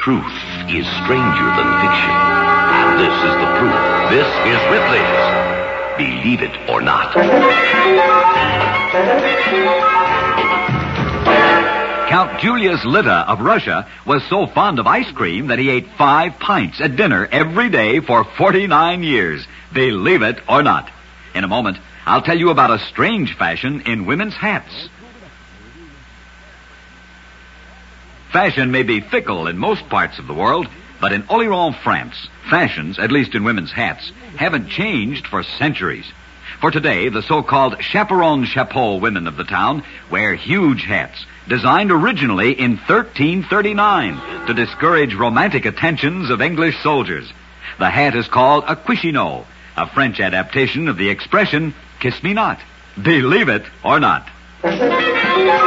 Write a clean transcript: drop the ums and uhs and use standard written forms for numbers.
Truth is stranger than fiction. And this is the proof. This is Ripley's Believe It or Not. Count Julius Litta of Russia was so fond of ice cream that he ate 5 pints at dinner every day for 49 years. Believe it or not. In a moment, I'll tell you about a strange fashion in women's hats. Fashion may be fickle in most parts of the world, but in Oléron, France, fashions, at least in women's hats, haven't changed for centuries. For today, the so-called chaperon chapeau women of the town wear huge hats, designed originally in 1339 to discourage romantic attentions of English soldiers. The hat is called a cuissino, a French adaptation of the expression, kiss me not. Believe it or not.